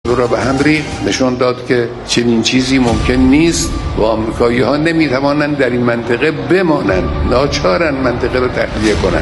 را به هم ریخت، نشان داد که چنین چیزی ممکن نیست و آمریکایی‌ها نمی‌توانند در این منطقه بمانند، ناچارن منطقه را تخلیه کنند.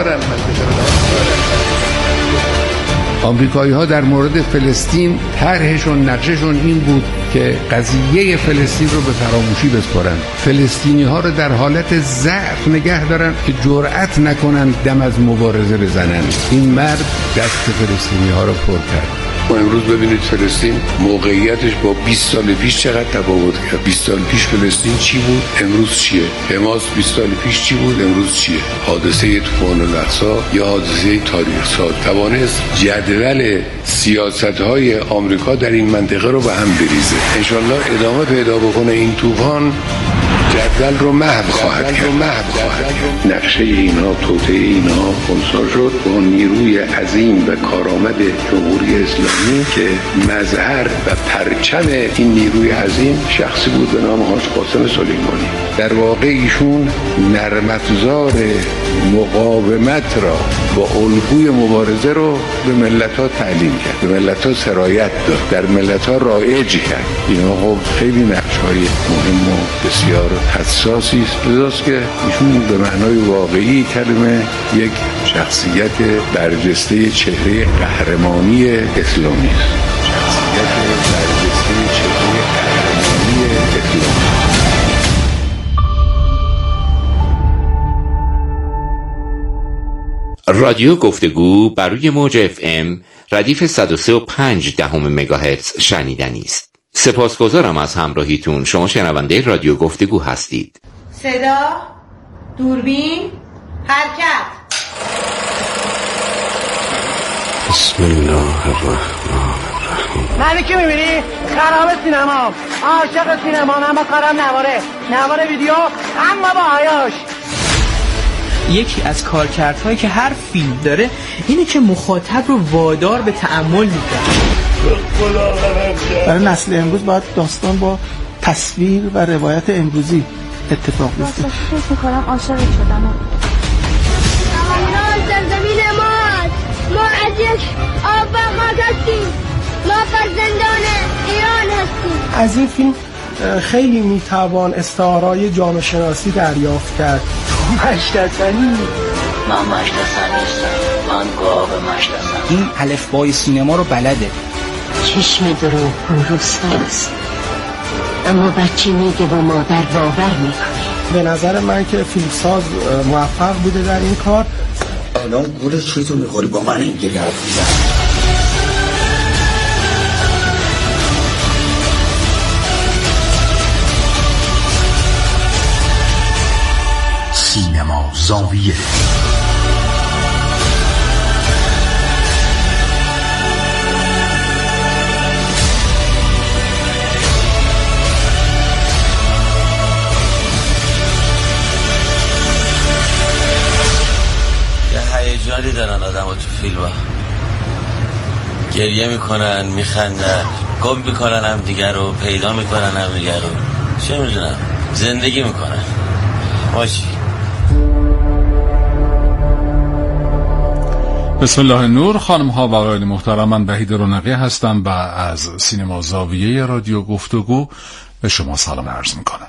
آمریکایی‌ها در مورد فلسطین طرحشون، نقششون این بود که قضیه فلسطین رو به فراموشی بسپارن، فلسطینی‌ها رو در حالت ضعف نگه دارن که جرأت نکنن دم از مبارزه بزنن. این مرد دست فلسطینی‌ها رو پر کرد. ما امروز ببینید فلسطین موقعیتش با 20 سال پیش چقدر تفاوت کرد. 20 سال پیش فلسطین چی بود؟ امروز چیه؟ حماس 20 سال پیش چی بود؟ امروز چیه؟ حادثه طوفان الاقصی یا حادثه تاریخ ساز توانست جدول سیاست‌های آمریکا در این منطقه رو به هم بریزه. انشالله ادامه پیدا بکنه این طوفان، جدول رو محو خواهد کرد. نقشه اینها، توطئه اینها خنثی شد با نیروی عظیم و کارآمد جمهوری اسلامی که مظهر و پرچم این نیروی عظیم شخصی بود به نام حاج قاسم سلیمانی. در واقع ایشون نرم‌افزار مقاومت را با الگوی مبارزه رو به ملت‌ها تعلیم کرد، به ملت‌ها سرایت داد، در ملت‌ها رایج کرد. اینها خب خیلی نقش‌های مهم و بسیار حساسی است، لذاست که ایشون به معنای واقعی کلمه یک شخصیت برجسته چهره قهرمانی اسلامی است. شخصیت برجسته چهره قهرمانی اسلامی. رادیو گفتگو بر روی موج FM ردیف 103.5 مگاهرتز شنیدنی است. سپاسگزارم از همراهیتون. شما شنونده رادیو گفتگو هستید. صدا، دوربین، حرکت. بسم الله الرحمن الرحیم. منی که میبینی؟ خراب سینما، عاشق سینما، اما کارم نواره ویدیو، اما با عیاش. یکی از کارکردهایی که هر فیلم داره اینه که مخاطب رو وادار به تأمل میکنه. برای نسل امروز باید داستان با تصویر و روایت امروزی اتفاق بیفته. فکر میکنم عاشق شدم. ایران سرزمین ماست. ما از یک آباد هستیم. ما فرزندان ایران هستیم. از این فیلم خیلی میتوان استعارای جامعه شناسی دریافت کرد. مشتسنی؟ من مشتسن نیستم، من گاو مشتسن. این الفبای سینما رو بلده. چشم درو روستاست، اما بچه میگه با مادر باور میکنه. به نظر من که فیلمساز موفق بوده در این کار. الان گوله چی تو میخوری با من اینجوری حرف میزنی؟ سینما زاویه. هیجانی دارن آدم ها تو فیلم ها، گریه میکنن، میخندن، گم میکنن هم دیگر رو، پیدا میکنن هم دیگر رو، چه میدونم، زندگی میکنن. باشی. بسم الله نور. خانم ها و آقایان محترم، من وحید رونقی هستم و از سینما زاویه رادیو گفتگو به شما سلام عرض میکنم.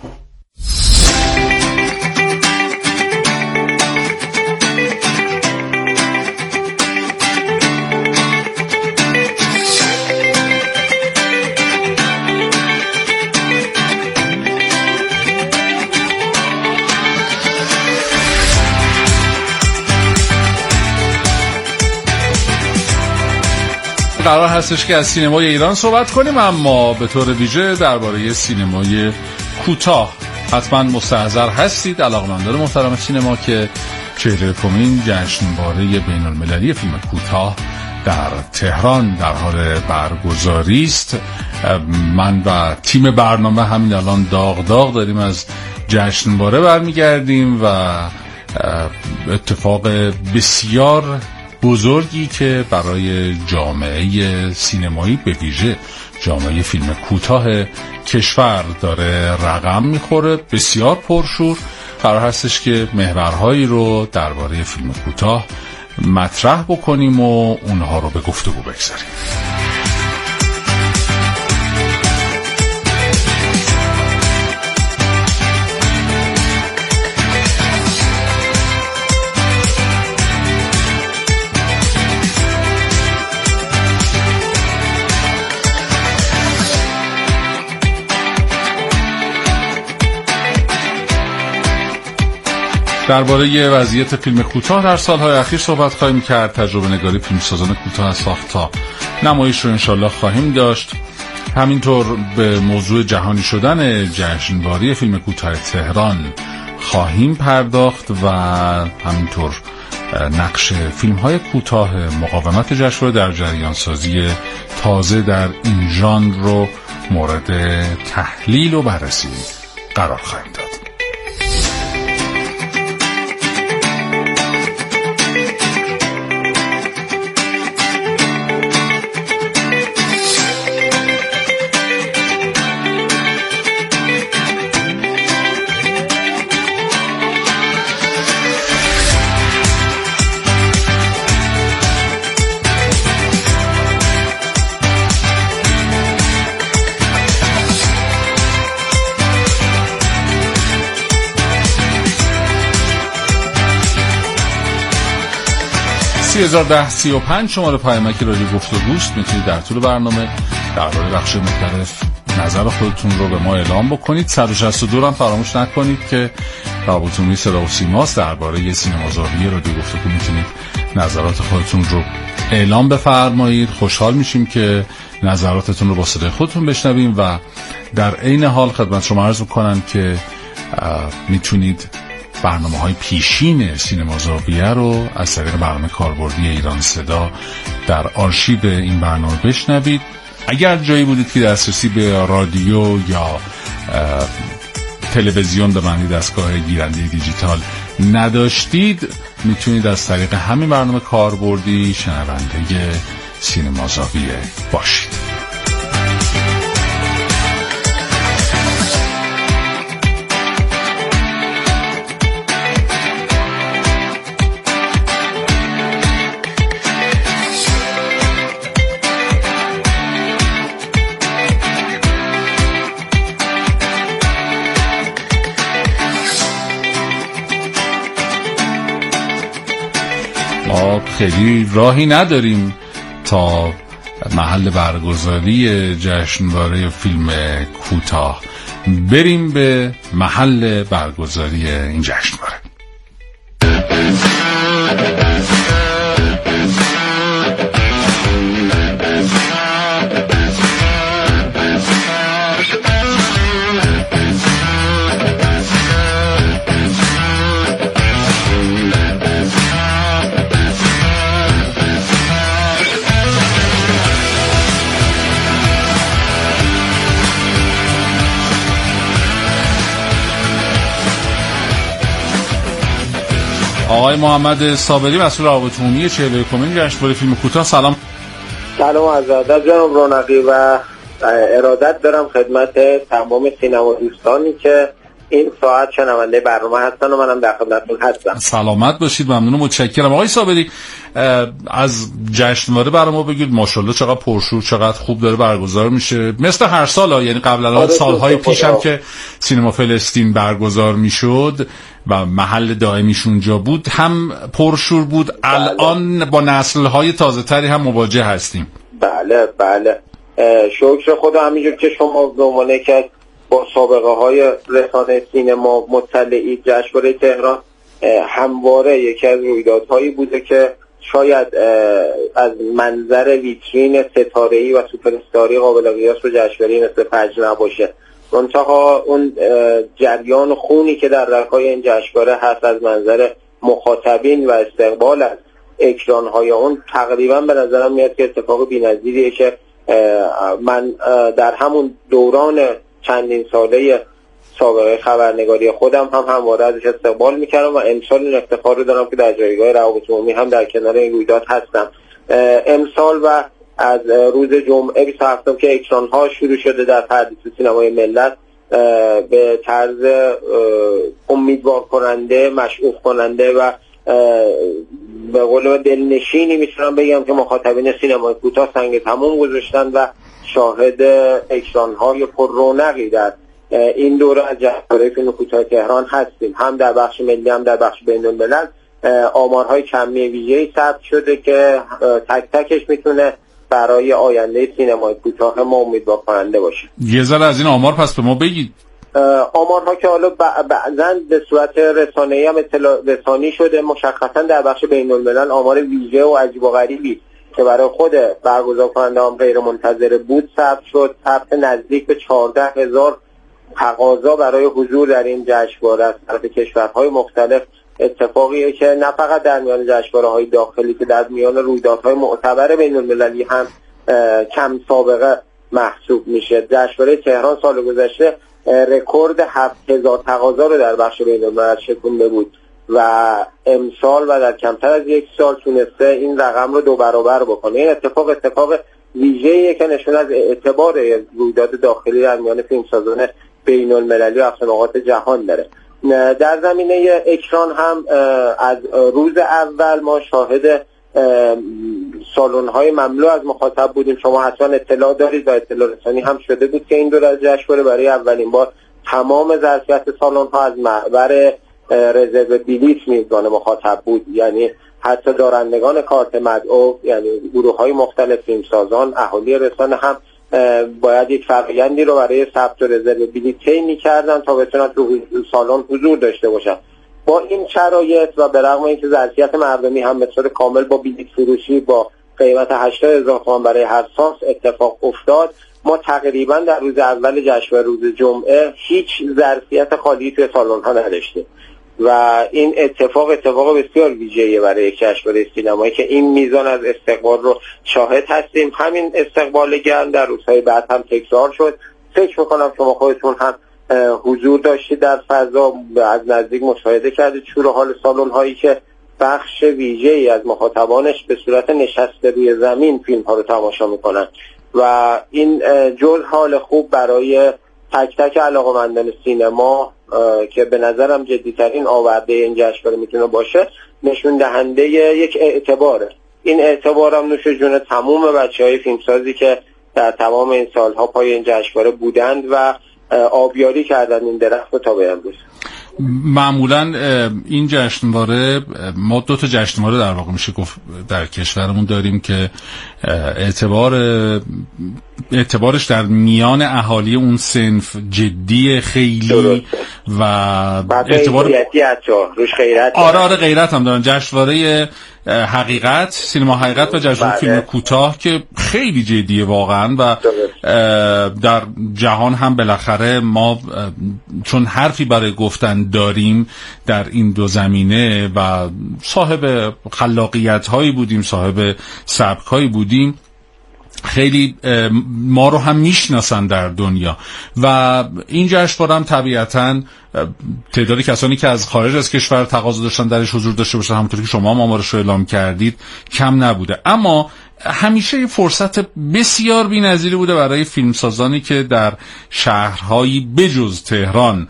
قرار هستش که از سینمای ایران صحبت کنیم، اما به طور ویژه درباره سینمای کوتاه. حتما مستحضر هستید علاقه‌مندان محترم سینما که 41مین جشنواره بین‌المللی فیلم کوتاه در تهران در حال برگزاری است. من و تیم برنامه همین الان داغ داریم از جشنواره برمیگردیم و اتفاق بسیار بزرگی که برای جامعه سینمایی به ویژه جامعه فیلم کوتاه کشور داره رقم میخوره، بسیار پرشور. قرار هستش که محورهایی رو درباره فیلم کوتاه مطرح بکنیم و اونها رو به گفتگو بگذاریم. درباره وضعیت فیلم کوتاه در سالهای اخیر صحبت خواهیم کرد. تجربه نگاری فیلمسازان کوتاه از ساخت تا نمایش رو انشالله خواهیم داشت. همینطور به موضوع جهانی شدن جشنواره فیلم کوتاه تهران خواهیم پرداخت و همینطور نقش فیلم‌های کوتاه مقاومت جشنواره در جریان سازی تازه در این ژانر رو مورد تحلیل و بررسی قرار خواهیم داد. 301035 شماره پیامک رادیو گفتگوست. میتونید در طول برنامه درباره بخش مختلف نظر خودتون رو به ما اعلام بکنید. 162 هم فراموش نکنید که رابطه‌موی صدا و سیماست. درباره سینمازاویه رادیو گفتگو میتونید نظرات خودتون رو اعلام بفرمایید. خوشحال میشیم که نظراتتون رو با صدای خودتون بشنویم و در عین حال خدمت شما عرض می‌کنم که میتونید برنامه‌های پیشین سینمازاویه رو از طریق برنامه کاربردی ایران صدا در آرشیو این برنامه بشنوید. اگر جایی بودید که دسترسی به رادیو یا تلویزیون به معنی دستگاه گیرنده دیجیتال نداشتید، میتونید از طریق همین برنامه کاربردی شنونده سینمازاویه باشید. خیلی راهی نداریم تا محل برگزاری جشنواره فیلم کوتاه. بریم به محل برگزاری این جشنواره. آقای محمد صابری مسئول روابط عمومی 41مین جشنواره فیلم کوتاه، سلام. سلام از ادب جناب رونقی و ارادت دارم خدمت تمام سینما دوستانی که این ساعت شنونده برنامه هستن و منم در خدمتتون هستم. سلامت باشید، ممنون و متشکرم. آقای صابری از جشنواره برام بگید. ماشاءالله چقدر پرشور، چقدر خوب داره برگزار میشه، مثل هر سال یعنی قبلا سالهای پیشم که سینما فلسطین برگزار میشد و محل دائمیشون اونجا بود هم پرشور بود. الان با نسل‌های تازه‌تری هم مواجه هستیم. بله بله، شکر خدا. همینجور که شما به عنوان که با سابقه‌های رسانه سینما مطلعی، جشنواره تهران همواره یکی از رویدادهایی بوده که شاید از منظر ویترین ستاره‌ای و سوپراستاری قابل قیاس به جشنواره مثل فجر نباشه. منتها اون جریان خونی که در رگ‌های این جشنواره هست از منظر مخاطبین و استقبال از اکران‌های اون تقریبا به نظرم میاد که اتفاق بی‌نظیریه که من در همون دوران چندین ساله سابقه خبرنگاری خودم هم همواره ازش استقبال میکردم و امسال این افتخار رو دارم که در جایگاه روابط عمومی هم در کنار این رویداد هستم. امسال و از روز جمعه 27 که اکران‌ها شروع شده در پردیس سینمای ملت به طرز امیدوار کننده، مشعوف کننده و به قول دلنشینی میتونم بگم که مخاطبین سینمای کوتاه سنگ تموم گذاشتن و شاهد اکران‌های پر رونقی در این دوره از جشنواره فیلم کوتاه تهران هستیم. هم در بخش ملی هم در بخش بین‌الملل آمارهای کمی ویژه‌ای ثبت شده که تک تکش میتونه برای آینده سینمای کوتاه ما امیدوار کننده باشه. یه ذره از این آمار پس به ما بگید. آمارها که حالا بعضاً به صورت رسانه‌ای هم رسانی شده، مشخصاً در بخش بین‌الملل آمار ویژه و عجیب و غریبی که برای خود برگزار کننده هم غیر منتظره بود ثبت شد. ثبت نزدیک به 14,000 تقاضا برای حضور در این جشنواره از طرف کشورهای مختلف، اتفاقیه که نه فقط در میان جشنواره‌های داخلی که در میان رویدادهای معتبر بین‌المللی هم کم سابقه محسوب میشه. جشنواره تهران سال گذشته رکورد 7,000 تقاضا رو در بخش بین‌الملل شکونده بود و امسال و در کمتر از یک سال تونسته این رقم رو 2 برابر بکنه. این اتفاق ویژه‌ایه که نشون از اعتبار رویداد داخلی در میان فیلمسازان بین‌المللی و افسانه‌نقاط جهان داره. در زمینه اکران هم از روز اول ما شاهد سالن‌های مملو از مخاطب بودیم. شما حتما اطلاع دارید و اطلاع رسانی هم شده بود که این دور از جشنواره برای اولین بار تمام ظرفیت سالن‌ها از محور رزرو بلیط میزبان مخاطب بود، یعنی حتی دارندگان کارت مدعو، یعنی گروه‌های مختلف، فیلمسازان، اهالی رسانه هم باید یک فرآیندی رو برای ثبت و رزرو بلیط طی می‌کردن تا بتونن تو سالن حضور داشته باشن. با این شرایط و به رغم اینکه ظرفیت مردمی هم به طور کامل با بلیط فروشی با قیمت 80,000 تومان برای هر سانس اتفاق افتاد، ما تقریبا در روز اول جشنواره روز جمعه هیچ ظرفیت خالی توی سالن‌ها نداشتیم و این اتفاق بسیار ویژه‌ایه برای یک جشنواره سینمایی که این میزان از استقبال رو شاهد هستیم. همین استقبال گرم در روزهای بعد هم تکرار شد. فکر می‌کنم شما خودتون هم حضور داشتید در فضا، از نزدیک مشاهده کردید شور و حال سالن‌هایی که بخش ویژه‌ای از مخاطبانش به صورت نشسته روی زمین فیلم‌ها رو تماشا می‌کنند و این جز حال خوب برای تک تک علاقه‌مندان سینما که به نظرم جدی‌ترین آورده این جشنواره میتونه باشه، نشون دهنده یک اعتباره. این اعتبارم نوش جون تمام بچه‌های فیلمسازی که در تمام این سال‌ها پای این جشنواره بودند و آبیاری کردن این درخت رو تا به امروز. معمولا این جشنواره، ما 2 تا جشنواره در واقع میشه گفت در کشورمون داریم که اعتبارش در میان اهالی اون صنف جدی خیلی و اعتبار روش غیرت. آره غیرت هم دارن. جشنواره حقیقت، سینما حقیقت و جشنواره فیلم کوتاه که خیلی جدیه واقعا و در جهان هم بالاخره ما چون حرفی برای گفتن داریم در این 2 زمینه و صاحب خلاقیت هایی بودیم، صاحب سبک هایی بودیم، خیلی ما رو هم میشناسن در دنیا و این جشنواره هم طبیعتاً تعداد کسانی که از خارج از کشور تقاضا داشتن درش حضور داشته باشن، همونطوری که شما آمارش رو اعلام کردید، کم نبوده. اما همیشه یه فرصت بسیار بی‌نظیری بوده برای فیلمسازانی که در شهرهایی بجز تهران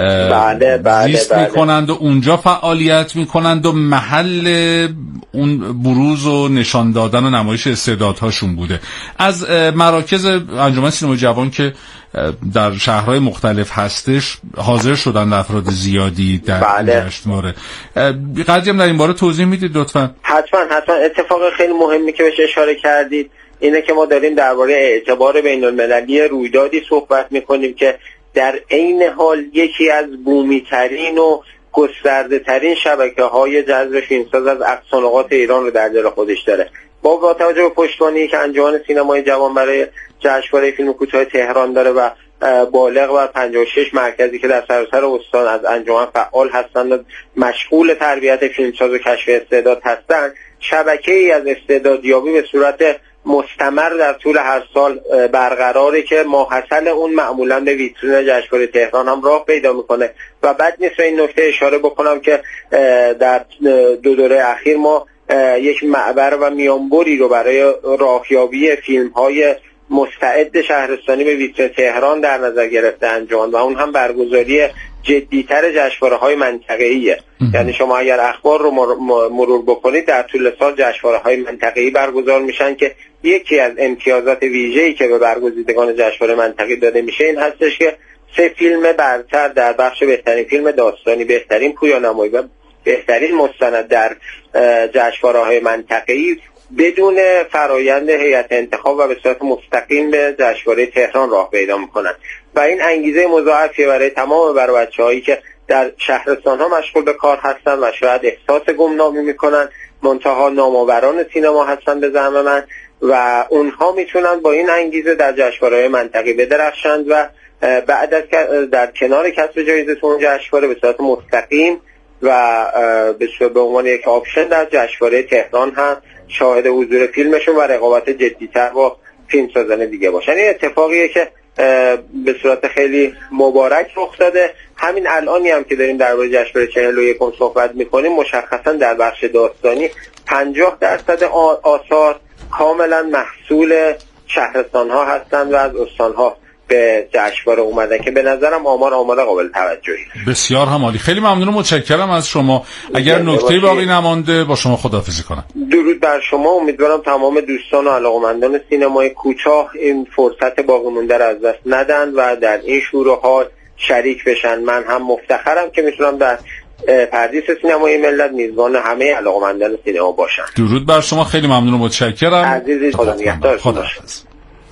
زیست میکنند و اونجا فعالیت میکنند و محل اون بروز و نشان دادن و نمایش استعدادهاشون بوده. از مراکز انجمن سینمای جوان که در شهرهای مختلف هستش حاضر شدن افراد زیادی در جشنواره. قدری هم در این باره توضیح میدید لطفا؟ حتما. اتفاق خیلی مهمی که بهش اشاره کردید اینه که ما داریم درباره اعتبار بین‌المللی رویدادی صحبت میکنیم که در عین حال یکی از بومی ترین و گسترده ترین شبکه‌های جذب فیلمساز از اقصا نقاط ایران رو در دل خودش داره. با توجه به پشتوانه‌ای که انجمن سینمای جوان برای جشنواره فیلم کوتاه تهران داره و بالغ بر 56 مرکزی که در سراسر استان از انجمن فعال هستند و مشغول تربیت فیلمساز و کشف استعداد هستند، شبکه‌ای از استعدادیابی به صورت مستمر در طول هر سال برقراره که ماحصل اون معمولا به ویترین جشنواره تهران هم راه پیدا میکنه. و بعد نیست این نکته اشاره بکنم که در 2 دوره اخیر ما یک معبر و میانبری رو برای راهیابی فیلم‌های مستعد شهرستانی به ویترین تهران در نظر گرفته انجام و اون هم برگزاری جدی‌تر جشنواره‌های منطقه‌ایه. یعنی شما اگر اخبار رو مرور بکنید در طول سال جشنواره‌های منطقه‌ای برگزار میشن که یکی از امتیازات ویژه‌ای که به برگزیدگان جشنواره منطقه‌ای داده میشه این هستش که 3 فیلم برتر در بخش بهترین فیلم داستانی، بهترین پویانمایی و بهترین مستند در جشنواره‌های منطقه‌ای بدون فرایند هیئت انتخاب و به صورت مستقیم به جشنواره تهران راه پیدا میکنن و این انگیزه مضاعفی برای تمام بچه‌هایی که در شهرستان‌ها مشغول به کار هستن و شاید احساس گمنامی میکنن، منتها نامآوران سینما هستن به زعم من، و اونها میتونن با این انگیزه در جشنواره‌های منطقی بدرخشند و بعد از در کنار کسب جایزه اون جشنواره به صورت مستقیم و به عنوان یک آپشن در جشنواره تهران هم شاهد حضور فیلمشون و رقابت جدی‌تر با فیلمسازان دیگه باشن. این اتفاقیه که به صورت خیلی مبارک رخ داده. همین الانی هم که داریم درباره جشنواره 41 صحبت میکنیم، مشخصا در بخش داستانی 50% آثار کاملا محصول شهرستان‌ها هستند و از استان‌ها به جشنواره اومدن که به نظرم آمار قابل توجهی. بسیار هم عالی. خیلی ممنون و متشکرم از شما. اگر نکته‌ای باقی نمانده با شما خداحافظی کنم. درود بر شما. امیدوارم تمام دوستان و علاقه‌مندان سینمای کوتاه این فرصت باقی مونده را از دست ندن و در این شور و حال شریک بشن. من هم مفتخرم که میتونم در پردیس سینمای ملت میزبان همه علاقه‌مندان سینما باشم. درود بر شما. خیلی ممنون و متشکرم. عزیزی، خدا نگهدار. خداحافظ.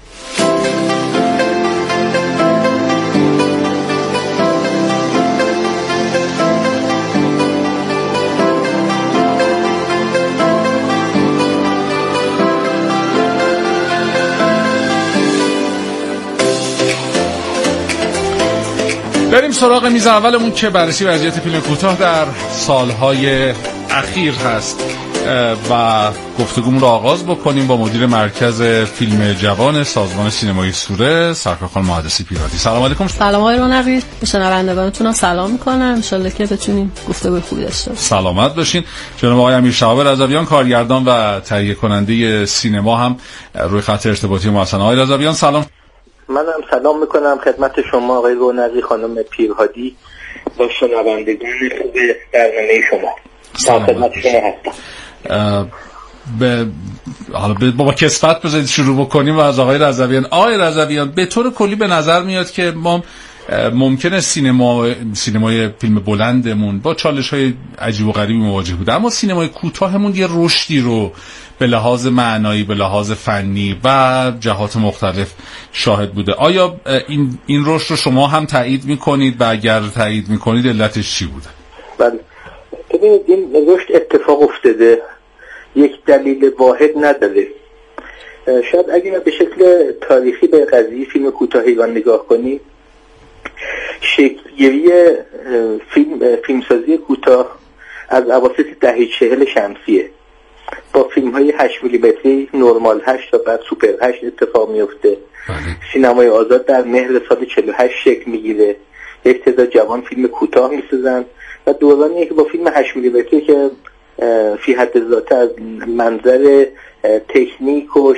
بریم سراغ میز اولمون که بررسی وضعیت فیلم کوتاه در سالهای اخیر هست و گفتگومون رو آغاز بکنیم با مدیر مرکز فیلم جوان سازمان سینمای سوره، سرکار خانم مهندسی پیرادی. سلام علیکم. سلام آقای رونقی. شنوندگانتون رو سلام می‌کنم. ان شاءالله که بتونیم گفتگوی خوبی داشته باشیم. سلامت باشین. جناب آقای امیر شهاب رضویان، کارگردان و تهیه کننده سینما، هم روی خط ارتباطی ما هستن. آقای رضویان سلام. منم سلام میکنم خدمت شما آقای رونقی، خانم پیرهادی و شنوندگان خوب برنامه شما. خدمت شما هستم. حالا با کسفت بذارید شروع بکنیم و از آقای رضویان. آقای رضویان، به طور کلی به نظر میاد که ما ممکنه سینمای فیلم بلندمون با چالش‌های عجیب و غریبی مواجه بوده، اما سینمای کوتاهمون یه رشدی رو به لحاظ معنایی، به لحاظ فنی و جهات مختلف شاهد بوده. آیا این رشد رو شما هم تایید میکنید و اگر تایید میکنید علتش چی بوده؟ بله، ببینید این رشد اتفاق افتاده، یک دلیل واحد نداره. شاید اگر به شکل تاریخی به قضیه فیلم کوتاه ایران نگاه کنید، شکل‌گیری فیلمسازی کوتاه از اواسط دهه 40 شمسیه با فیلم‌های 8 میلیمتری نورمال 8 و بعد سوپر 8 اتفاق میفته. سینمای آزاد در مهر سال 48 شکل میگیره. یک تعداد جوان فیلم کوتاه میسازن و دورانیه که با فیلم 8 میلیمتری که فی حد ذاته از منظر تکنیک و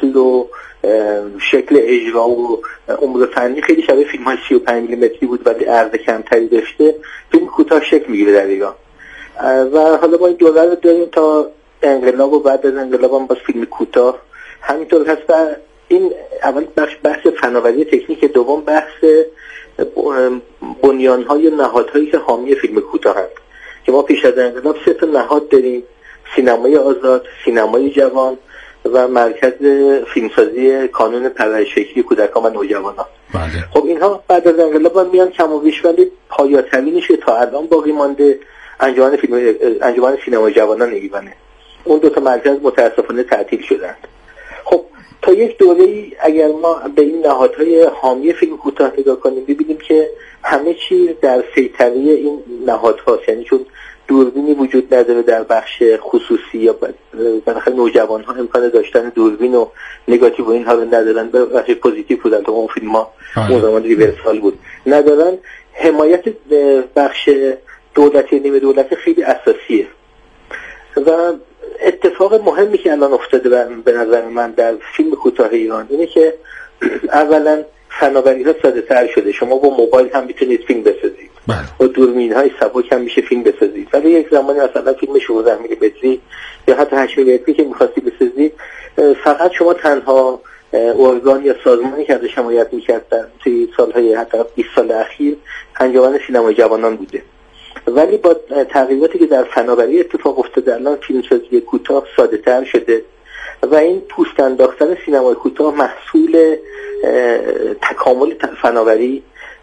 شکل اجرا و امور فنی خیلی شبیه فیلم‌های 35 میلیمتری بود ولی عرض کمتری داشته، فیلم کوتاه شکل میگیره در ایران. و حالا ما این دوره رو داریم تا انقلاب و بعد از انقلاب هم باز فیلم کوتاه همینطور هست. و این اول بحث فناوری تکنیک، دوم بحث بنیان‌های و نهادهایی که حامی فیلم کوتاه هست که ما پیش از انقلاب 3 تا نهاد داریم: سینمای آزاد، سینمای جوان و مرکز فیلمسازی کانون پرورش‌فکری کودکان و نوجوانان. خب اینها بعد از انقلاب میان کم و بیش، ولی پایه‌ترینش تا الان باقی مانده انجمن سینمای جوانان ایرانه. اون 2 تا مرکز متاسفانه تعطیل شدند. خب تا یک دوره‌ای اگر ما به این نهادهای حامی فیلم کوتاه نگاه کنیم، ببینیم که همه چیز در سیطره این نهادهاست. یعنی چون دوربینی وجود نداره در بخش خصوصی یا بالاخره نوجوان‌ها امکان داشتن دوربین و نگاتیو و اینها رو ندارن، به بخش پوزیتیو بودن تو اون فیلم‌ها اون زمان ریورسال بود ندارن. حمایت بخش دولتی نیمه دولتی خیلی اساسیه و اتفاق مهمی که الان افتاده به نظر من در فیلم کوتاه ایران اینه که اولا فناوری‌ها ساده‌تر شده. شما با موبایل هم میتونید فیلم بسازید، با دوربین‌های سبک هم میشه فیلم بسازید. ولی یک زمانی مثلا فیلم 16 میلیمتری یا حتی 8 میلیمتری که می‌خواستی بسازید، فقط شما تنها ارگان یا سازمانی که ازش حمایت می‌کردن توی سال‌های حتی 20 سال اخیر انجمن سینمای جوانان بوده. ولی با تغییراتی که در فناوری اتفاق افتاده الان فیلمسازی کوتاه ساده‌تر شده و این پوست انداختن سینمای کوتاه محصول تکامل فناوری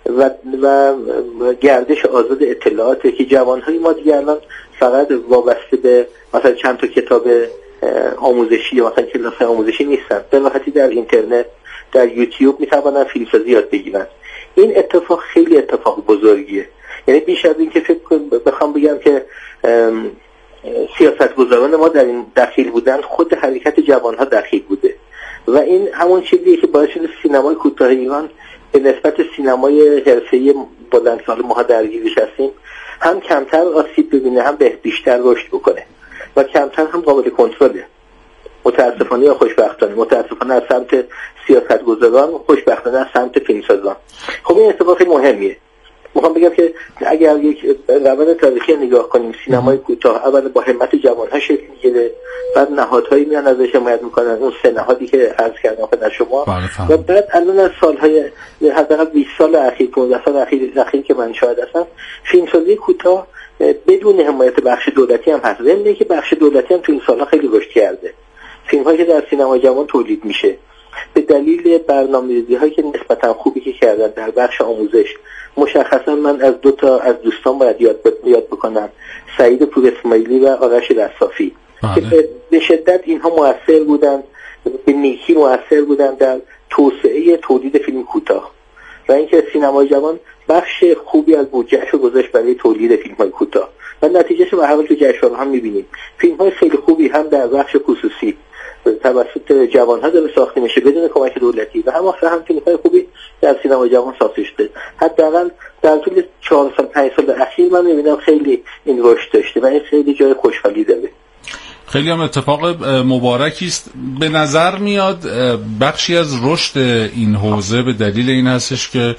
و گردش آزاد اطلاعاته که جوانهای ما دیگه الان فقط وابسته به مثلا چند تا کتاب آموزشی یا مثلا کلاس آموزشی نیستن، به راحتی در اینترنت در یوتیوب میتوانن فیلمسازی یاد بگیرن. این اتفاق خیلی اتفاق بزرگیه، یعنی بیش از این که بخوام بگم که سیاستگزاران ما در این دخیل بودن، خود حرکت جوانها دخیل بوده و این همون چیزیه که باعث شده سینمای کوتاه ایران به نسبت سینمای حرفه‌ای بلندسال ما درگیرش هستیم هم کمتر آسیب ببینه، هم بیشتر رشد بکنه و کمتر هم قابل کنترله. متاسفانه یا خوشبختانه، متاسفانه از سمت سیاستگزاران، خوشبختانه از سمت فیلمسازان. خب این اتفاق مهمیه. میخوام بگم که اگر یک روند تاریخی نگاه کنیم، سینمای کوتاه اول با همت جوان‌ها شکل میگیره، بعد نهادهایی میان ازش حمایت میکنن، اون 3 نهادی که عرض کردم خدمت شما، و بعد الان از سالهای حداقل 20 سال اخیر، 15 سال اخیر که من شاهد هستم، فیلمسازی کوتاه بدون حمایت بخش دولتی هم هست. ضمن که بخش دولتی هم تو این سالها خیلی رشد کرده. فیلم‌هایی که در سینمای جوان تولید میشه به دلیل برنامه‌ریزی‌هایی که نسبتاً خوبی که کردن در بخش آموزش، مشخصا من از 2 تا از دوستان باید یاد بکنم، سعید پور اسماعیلی و آرش رصافی، که به شدت اینها مؤثر بودن، به نیکی مؤثر بودن در توسعه تولید فیلم کوتاه و اینکه سینمای جوان بخش خوبی از بودجه‌اش رو گذاشت برای تولید فیلم‌های کوتاه و نتیجهش رو به هر حال تو جشنواره هم می‌بینیم. فیلم‌های خیلی خوبی هم در بخش خصوصی توسط جوان‌ها داره ساخته میشه بدون کمک دولتی و هم فیلم‌های خوبی در سینمای جوان ساخته شده. حداقل در طول 4 سال 5 سال اخیر من می‌بینم خیلی این رشد داشته و این خیلی جای خوشحالی داره. خیلی هم اتفاق مبارکی است. به نظر میاد بخشی از رشد این حوزه به دلیل این هستش که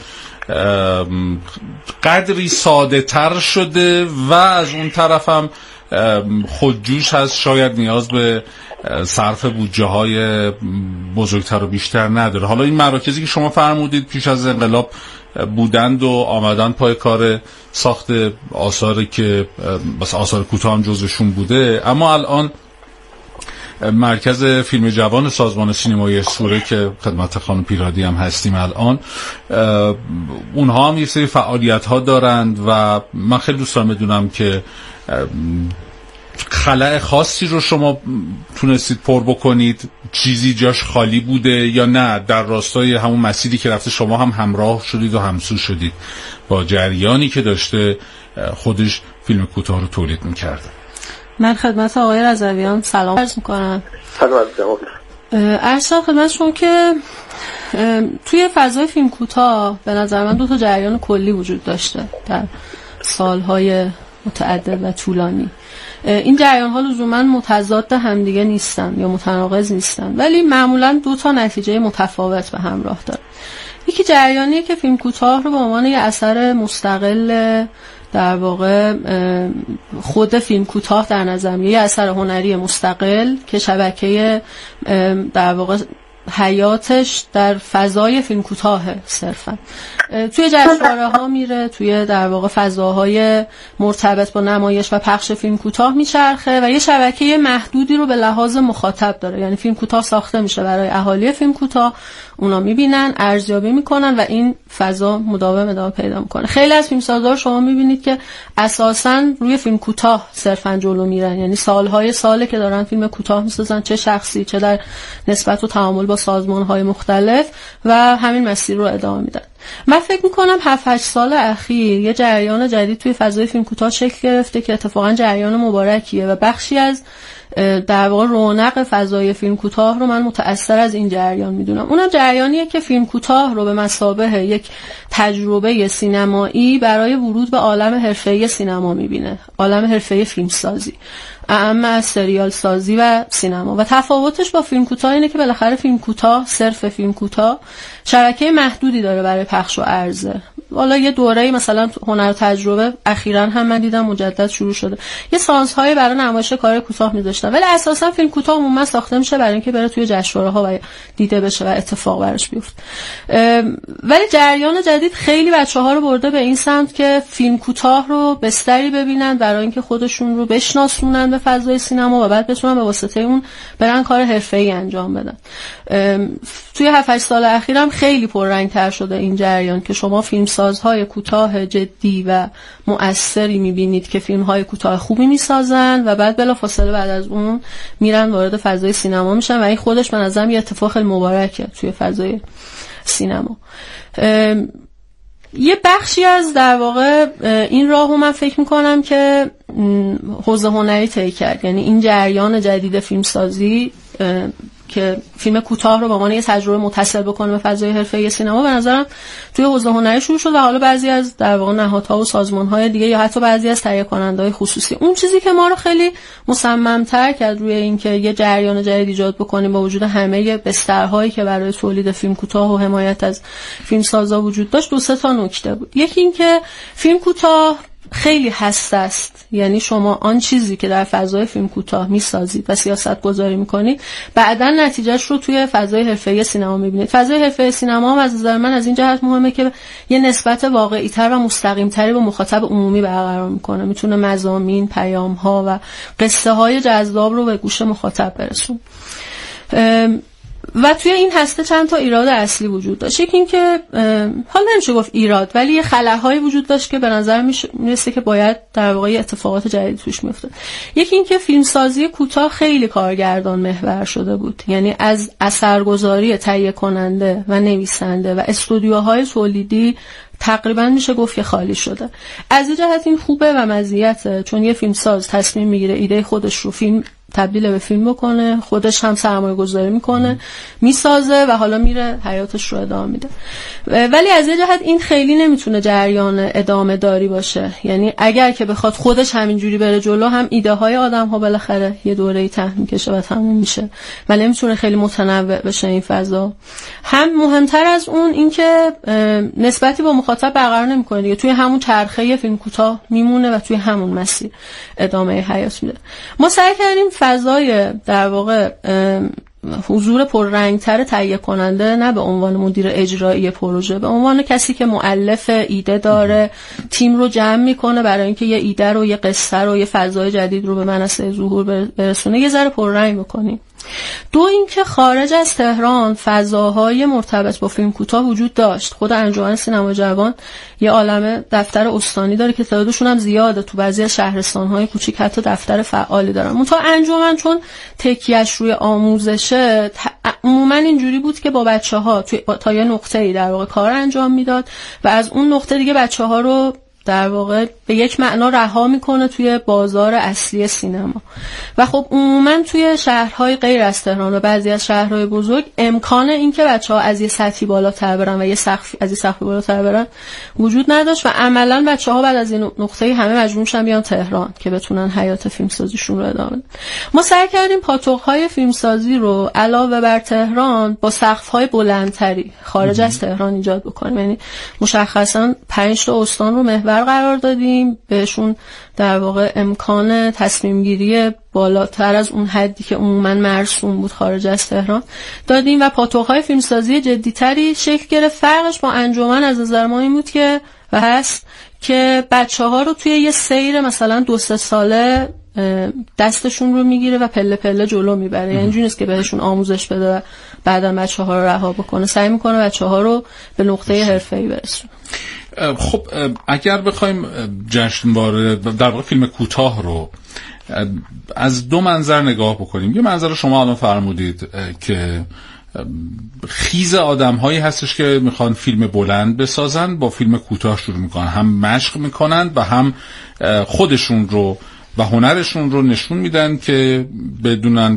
قدری ساده تر شده و از اون طرف هم خودجوش هست، شاید نیاز به صرف بودجه های بزرگتر و بیشتر نداره. حالا این مراکزی که شما فرمودید پیش از انقلاب بودند و آمدن پای کار ساخت آثاری که بس آثار کوتاه هم جزوشون بوده، اما الان مرکز فیلم جوان سازمان سینمای سوره که خدمت خانم پیرادی هم هستیم الان، اونها هم یه سری فعالیت ها دارند و من خیلی دوست دارم بدونم که خلأ خاصی رو شما تونستید پر بکنید، چیزی جاش خالی بوده یا نه در راستای همون مسیری که رفته شما هم همراه شدید و همسو شدید با جریانی که داشته خودش فیلم کوتاه رو تولید میکرده؟ من خدمت آقای رضویان سلام عرض میکنم. عرض خدمتشون که توی فضای فیلم کوتاه به نظر من 2 تا جریان کلی وجود داشته در سالهای متعدد و طولانی. این جریان ها لزوما متضاد همدیگه نیستن یا متناقض نیستن، ولی معمولا 2 تا نتیجه متفاوت به همراه داره. یکی جریانیه که فیلم کوتاه رو به عنوان یه اثر مستقل در واقع خود فیلم کوتاه در نظر میگیره، یه اثر هنری مستقل که شبکه در واقع حیاتش در فضای فیلم کوتاهه صرفا. توی جشنواره ها میره، توی در واقع فضاهای مرتبط با نمایش و پخش فیلم کوتاه میچرخه و یه شبکه محدودی رو به لحاظ مخاطب داره. یعنی فیلم کوتاه ساخته میشه برای اهالی فیلم کوتاه، اونا میبینن، ارزیابی میکنن و این فضا مداوم ادامه پیدا میکنه. خیلی از فیلمسازا شما میبینید که اساساً روی فیلم کوتاه صرفاً جلو میرن، یعنی سالهای ساله که دارن فیلم کوتاه میسازن، چه شخصی چه در نسبت و تعامل با سازمان‌های مختلف، و همین مسیر رو ادامه میدن. من فکر میکنم 7-8 سال اخیر یه جریان جدید توی فضای فیلم کوتاه شکل گرفته که اتفاقا جریان مبارکیه و بخشی از در واقع رونق فضای فیلم کوتاه رو من متأثر از این جریان میدونم. اونم جریانیه که فیلم کوتاه رو به مثابه یک تجربه سینمایی برای ورود به عالم حرفه‌ای سینما میبینه، عالم حرفه‌ای فیلمسازی، اما از سریال سازی و سینما. و تفاوتش با فیلم کوتاه اینه که بالاخره فیلم کوتاه، صرف فیلم کوتاه، شبکه محدودی داره برای پخش و عرضه. حالا یه دوره مثلا هنر تجربه اخیراً هم من دیدم مجدد شروع شده، یه سانس‌های برای نمایش کار کوتاه می‌ذاشتن، ولی اساساً فیلم کوتاه عموما ساخته میشه برای اینکه بره توی جشنواره‌ها و دیده بشه و اتفاق براش بیفته. ولی جریان جدید خیلی بچه‌ها رو برده به این سمت که فیلم کوتاه رو بستری ببینن برای اینکه خودشون رو بشناسونن به فضای سینما و بعد بتونن به واسطه اون برن کار حرفه‌ای انجام بدن. توی 7-8 سال اخیرم خیلی پررنگ‌تر شده این جریان که شما فیلمسازهای کوتاه جدی و مؤثری می‌بینید که فیلم‌های کوتاه خوبی می‌سازن و بعد بلافاصله بعد از اون میرن وارد فضای سینما میشن و این خودش به نظرم یه اتفاق مبارکه توی فضای سینما. یه بخشی از در واقع این راهو من فکر میکنم که حوزه هنری طی کرد، یعنی این جریان جدید فیلمسازی که فیلم کوتاه رو به عنوان یه تجربه متصل بکنه به فضای حرفه‌ای سینما به نظرم توی حوزه هنری شروع شد و حالا بعضی از در واقع نهادها و سازمان‌های دیگه یا حتی بعضی از تهیه کننده‌های خصوصی. اون چیزی که ما رو خیلی مصمم‌تر کرد روی اینکه یه جریان جدید ایجاد بکنیم با وجود همه بسترهایی که برای تولید فیلم کوتاه و حمایت از فیلمسازا وجود داشت، 2-3 تا نکته بود. یکی این که فیلم کوتاه خیلی هسته است، یعنی شما آن چیزی که در فضای فیلم کوتاه میسازید و سیاست گذاری میکنید بعداً نتیجهش رو توی فضای حرفه‌ای سینما میبینید. فضای حرفه‌ای سینما هم از نظر من از این جهت مهمه که یه نسبت واقعی‌تر و مستقیم‌تری با مخاطب عمومی برقرار میکنه، میتونه مضامین، پیام‌ها و قصه‌های جذاب رو به گوش مخاطب برسونه. و توی این هسته چند تا ایراد اصلی وجود داشت. یکی این که حالا نمیشه گفت ایراد، ولی یه خلاهایی وجود داشت که به نظر میرسه که باید در واقع اتفاقات جدید توش میفته. یکی این که فیلمسازی کوتاه خیلی کارگردان محور شده بود، یعنی از اثرگذاری تهیه کننده و نویسنده و استودیوهای تولیدی تقریبا میشه گفت که خالی شده. از این جهت این خوبه و مزیته، چون یه فیلمساز تصمیم میگیره ایده خودش رو فیلم تبدیل به فیلم بکنه، خودش هم سرمایه گذاری میکنه، میسازه و حالا میره حیاتش رو ادامه میده. ولی از یه جهت این خیلی نمیتونه جریان ادامه داری باشه، یعنی اگر که بخواد خودش همینجوری بره جلو هم ایده های آدم ها بالاخره یه دوره‌ای ته میکشه و تموم میشه و نمیتونه خیلی متنوع بشه این فضا. هم مهمتر از اون این که نسبتی با مخاطب برقرار نمیکنه دیگه، توی همون چرخه فیلم کوتاه میمونه و توی همون مسیر ادامه حیات میده. ما سعی کردیم فضای در واقع حضور پررنگتر تهیه کننده نه به عنوان مدیر اجرایی پروژه، به عنوان کسی که مؤلف ایده داره، تیم رو جمع میکنه برای اینکه یه ایده رو، یه قصه رو، یه فضای جدید رو به منصه ظهور برسونه، یه ذره پررنگ بکنیم. دو اینکه خارج از تهران فضاهای مرتبط با فیلم کوتاه وجود داشت. خود انجمن سینما جوان یه عالمه دفتر استانی داره که تعدادشون هم زیاده، تو بعضی از شهرستان‌های کوچیک حتی دفتر فعالی دارن. منتها انجمن چون تکیه‌اش روی آموزشه عموما اینجوری بود که با بچه‌ها تا یه نقطه‌ای در واقع کار انجام میداد و از اون نقطه دیگه بچه‌ها رو در واقع به یک معنا رها میکنه توی بازار اصلی سینما. و خب عموما توی شهرهای غیر از تهران و بعضی از شهرهای بزرگ امکان این که بچه‌ها از یه سطحی بالاتر برن و یه سقف از یه سقف بالاتر برن وجود نداشت و عملاً بچه‌ها بعد از این نقطه همه مجبور میشن بیان تهران که بتونن حیات فیلمسازیشون رو ادامه بدن. ما سعی کردیم پاتوق‌های فیلمسازی رو علاوه بر تهران با سقف‌های بلندتری خارج از تهران ایجاد بکنیم، یعنی مشخصاً 5 تا استان رو محور قرار دادیم، بهشون در واقع امکان تصمیم گیری بالاتر از اون حدی که عموما مرسوم بود خارج از تهران دادیم و پاتوق‌های فیلمسازی جدی‌تری شکل گرفت. فرقش با انجمن از نظر ما این بود که و هست که بچه‌ها رو توی یه سیر مثلا 2-3 ساله دستشون رو میگیره و پله پله جلو میبره، یعنی اینجوری نیست که بهشون آموزش بده و بعدا بچه‌ها رو رها بکنه، سعی میکنه بچه‌ها رو به نقطه حرفه‌ای برسونه. خب اگر بخوایم جشنواره در واقع فیلم کوتاه رو از دو منظر نگاه بکنیم، یه منظر شما الان فرمودید که خیز آدم‌هایی هستش که میخوان فیلم بلند بسازن، با فیلم کوتاه شروع میکنن، هم مشق میکنن و هم خودشون رو و هنرشون رو نشون میدن که بدونن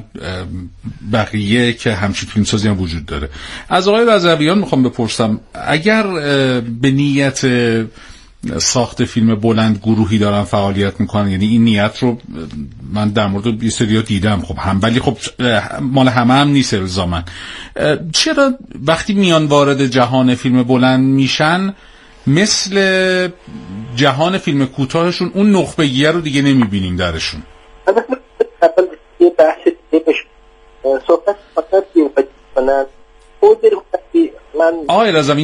بقیه که همچین فیلمسازی هم وجود داره. از آقای رضویان میخوام بپرسم اگر به نیت ساخت فیلم بلند گروهی دارن فعالیت میکنن، یعنی این نیت رو من در مورد یه سری دیدم، خب هم ولی خب مال همه هم نیست الزامن، چرا وقتی میان وارد جهان فیلم بلند میشن مثل جهان فیلم کوتاهشون اون نخبگیه رو دیگه نمیبینیم درشون. البته یه بحث دیگه صحبت فقط کنن. من آقای رضا